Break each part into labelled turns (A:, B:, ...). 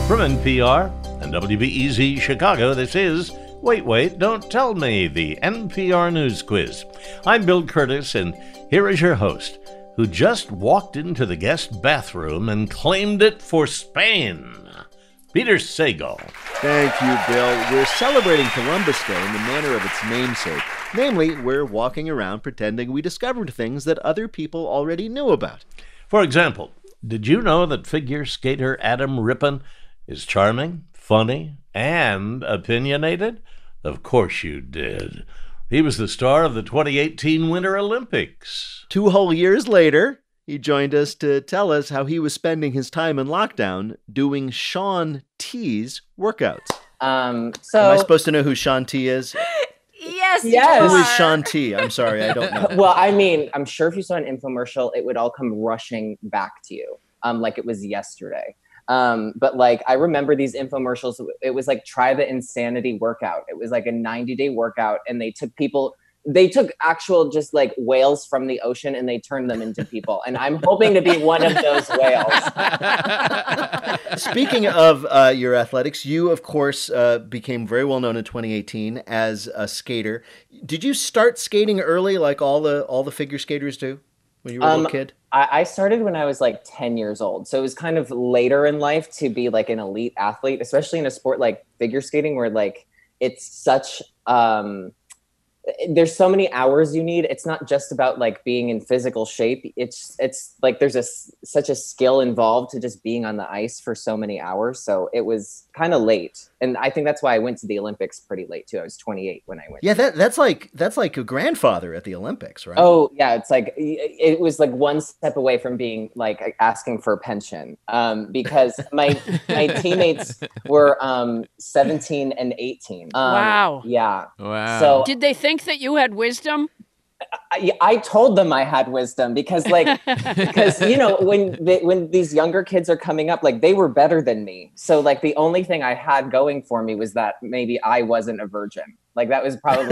A: From NPR and WBEZ Chicago, this is Wait, Wait, Don't Tell Me, the NPR News Quiz. I'm Bill Curtis, and here is your host, who just walked into the guest bathroom and claimed it for Spain, Peter Sagal.
B: Thank you, Bill. We're celebrating Columbus Day in the manner of its namesake. Namely, we're walking around pretending we discovered things that other people already knew about.
A: For example, did you know that figure skater Adam Rippon is charming, funny, and opinionated? Of course you did. He was the star of the 2018 Winter Olympics.
B: 2 whole years later, he joined us to tell us how he was spending his time in lockdown doing Shaun T's workouts. Am I supposed to know who Shaun T is?
C: Yes.
B: Who is Shaun T? I'm sorry, I don't know.
D: Well, I mean, I'm sure if you saw an infomercial, it would all come rushing back to you, like it was yesterday. But like, I remember these infomercials. It was like, try the insanity workout. It was like a 90-day workout, and they took actual just like whales from the ocean and they turned them into people. And I'm hoping to be one of those whales.
B: Speaking of your athletics, you, of course, became very well known in 2018 as a skater. Did you start skating early like all the figure skaters do when you were a little kid?
D: I started when I was like 10 years old. So it was kind of later in life to be like an elite athlete, especially in a sport like figure skating where like it's such... there's so many hours you need. It's not just about like being in physical shape. It's like there's such a skill involved to just being on the ice for so many hours. So it was kind of late. And I think that's why I went to the Olympics pretty late too. I was 28 when I went.
B: Yeah, that's like a grandfather at the Olympics, right?
D: Oh yeah, it's like it was like one step away from being like asking for a pension, because my teammates were 17 and 18.
C: Wow.
D: Yeah.
E: Wow.
D: So
C: Did they think that you had wisdom?
D: I told them I had wisdom because you know when these younger kids are coming up, like they were better than me. So like the only thing I had going for me was that maybe I wasn't a virgin. Like that was probably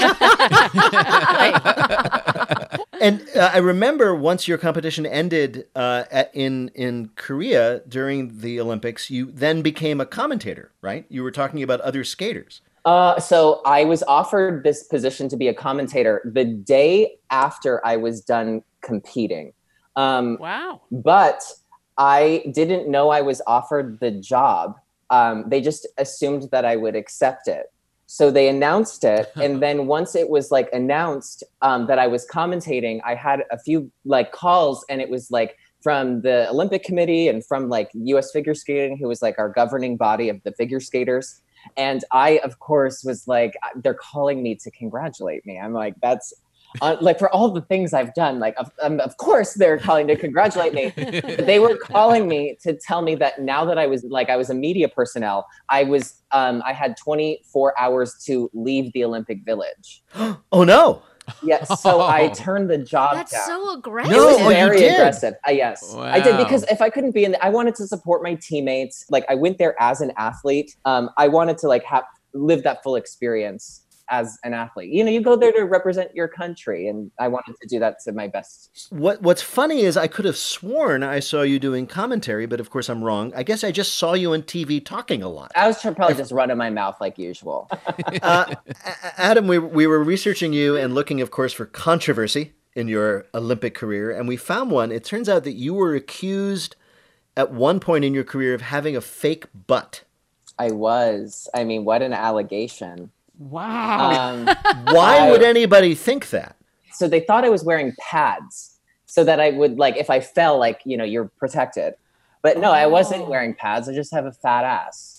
B: And I remember once your competition ended in Korea during the Olympics, you then became a commentator, right? You were talking about other skaters.
D: So I was offered this position to be a commentator the day after I was done competing.
C: Wow.
D: But I didn't know I was offered the job. They just assumed that I would accept it. So they announced it. And then once it was like announced that I was commentating, I had a few like calls, and it was like from the Olympic Committee and from like US Figure Skating, who was like our governing body of the figure skaters. And I, of course, was like, they're calling me to congratulate me. I'm like, that's like for all the things I've done, like, of course they're calling to congratulate me. But they were calling me to tell me that now that I was a media personnel, I had 24 hours to leave the Olympic Village.
B: Oh, no.
D: Yes, so I turned the job down.
C: That's so aggressive.
B: No,
D: It was
B: you
D: very
B: did?
D: aggressive. Yes,
E: Wow.
D: I did, because if I couldn't be I wanted to support my teammates. Like I went there as an athlete. I wanted to like live that full experience as an athlete. You know, you go there to represent your country, and I wanted to do that to my best.
B: What's funny is I could have sworn I saw you doing commentary, but of course I'm wrong. I guess I just saw you on TV talking a lot.
D: I was probably just running my mouth like usual.
B: Adam, we were researching you and looking, of course, for controversy in your Olympic career, and we found one. It turns out that you were accused at one point in your career of having a fake butt.
D: I was. I mean, what an allegation.
C: Wow.
B: Why would anybody think that?
D: So they thought I was wearing pads so that I would, like, if I fell, like, you know, you're protected. But no, I wasn't wearing pads. I just have a fat ass.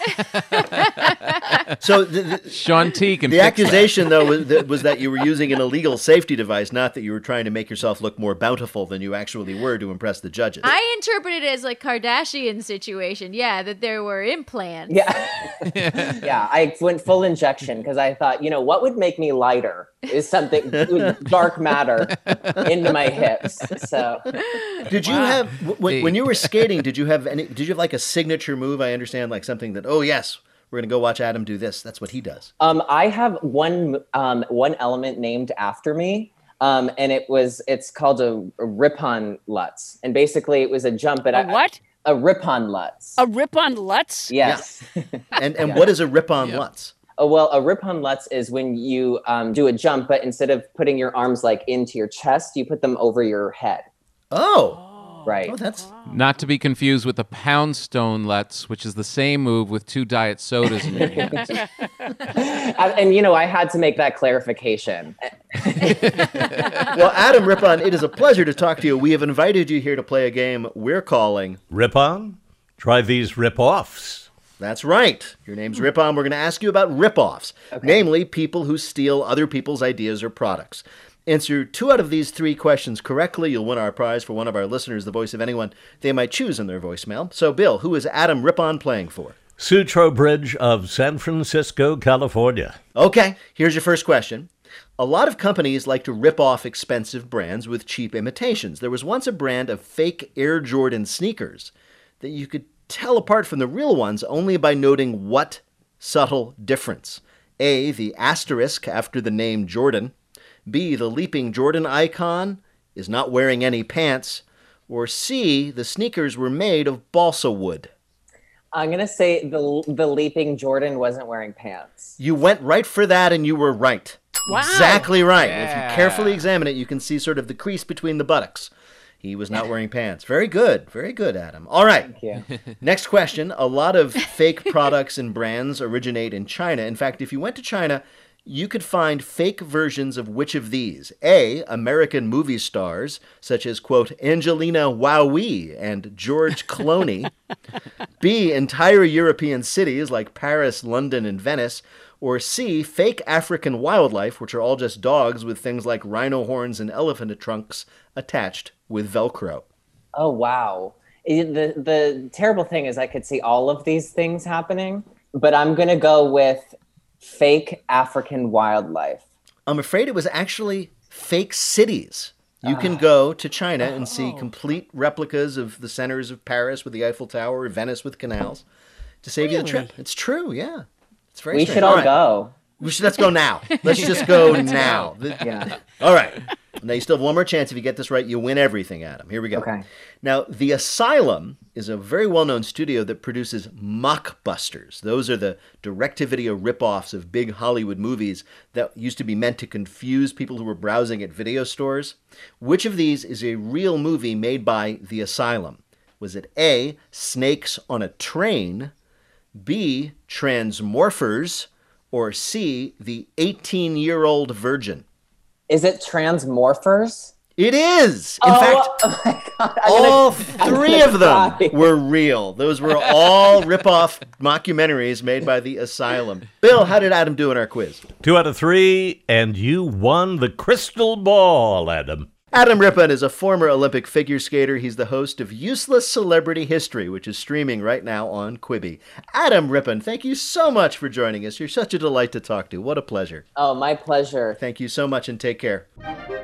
B: So
E: Shaun T can
B: the
E: fix
B: accusation, though, was that you were using an illegal safety device, not that you were trying to make yourself look more bountiful than you actually were to impress the judges.
F: I interpreted it as like Kardashian situation. Yeah, that there were implants.
D: Yeah. Yeah, I went full injection because I thought, you know, what would make me lighter is something dark matter into my hips. So
B: Did you have when you were skating? Did you have like a signature move? I understand, like something that, oh yes, we're gonna go watch Adam do this. That's what he does.
D: I have one element named after me. And it's called a Rippon Lutz. And basically it was a jump, but
C: A what?
D: A Rip-On Lutz.
C: A Rip-On Lutz?
D: Yes.
B: And what is a Rip-On Lutz?
D: Oh, well, a Rip-On Lutz is when you do a jump, but instead of putting your arms like into your chest, you put them over your head.
B: Oh.
D: Right.
B: Oh, that's
E: Not to be confused with the Poundstone Lutz, which is the same move with 2 diet sodas in your hands.
D: And, you know, I had to make that clarification.
B: Well, Adam Rippon, it is a pleasure to talk to you. We have invited you here to play a game we're calling
A: Rip on? Try these rip-offs.
B: That's right. Your name's Rip-On. We're going to ask you about rip-offs, namely people who steal other people's ideas or products. Answer 2 out of these 3 questions correctly. You'll win our prize for one of our listeners, the voice of anyone they might choose in their voicemail. So, Bill, who is Adam Rippon playing for?
A: Sutro Bridge of San Francisco, California.
B: Okay, here's your first question. A lot of companies like to rip off expensive brands with cheap imitations. There was once a brand of fake Air Jordan sneakers that you could tell apart from the real ones only by noting what subtle difference. A, the asterisk after the name Jordan. B, the leaping Jordan icon is not wearing any pants. Or C, the sneakers were made of balsa wood.
D: I'm going to say the leaping Jordan wasn't wearing pants.
B: You went right for that and you were right.
C: Wow.
B: Exactly right.
E: Yeah.
B: If you carefully examine it, you can see sort of the crease between the buttocks. He was not wearing pants. Very good, Adam. All right.
D: Thank you.
B: Next question. A lot of fake products and brands originate in China. In fact, if you went to China, you could find fake versions of which of these? A, American movie stars, such as, quote, Angelina Wowie and George Clooney. B, entire European cities like Paris, London, and Venice. Or C, fake African wildlife, which are all just dogs with things like rhino horns and elephant trunks attached with Velcro.
D: Oh, wow. The terrible thing is I could see all of these things happening, but I'm going to go with fake African wildlife.
B: I'm afraid it was actually fake cities. You can go to China and see complete replicas of the centers of Paris with the Eiffel Tower or Venice with canals to save you the trip. It's true, yeah. It's very
D: We
B: strange.
D: should all
B: right.
D: go.
B: Let's go now. Let's just go now.
D: Yeah.
B: All right. Now, you still have one more chance. If you get this right, you win everything, Adam. Here we go.
D: Okay.
B: Now, The Asylum is a very well-known studio that produces mockbusters. Those are the direct-to-video rip-offs of big Hollywood movies that used to be meant to confuse people who were browsing at video stores. Which of these is a real movie made by The Asylum? Was it A, Snakes on a Train, B, Transmorphers, or C, The 18-Year-Old Virgin?
D: Is it Transmorphers?
B: It is! In fact,
D: oh my God.
B: all
D: I'm
B: 3
D: gonna
B: of them
D: cry.
B: were real. Those were all rip-off mockumentaries made by The Asylum. Bill, how did Adam do in our quiz?
A: 2 out of 3, and you won the crystal ball, Adam.
B: Adam Rippon is a former Olympic figure skater. He's the host of Useless Celebrity History, which is streaming right now on Quibi. Adam Rippon, thank you so much for joining us. You're such a delight to talk to. What a pleasure.
D: Oh, my pleasure.
B: Thank you so much and take care.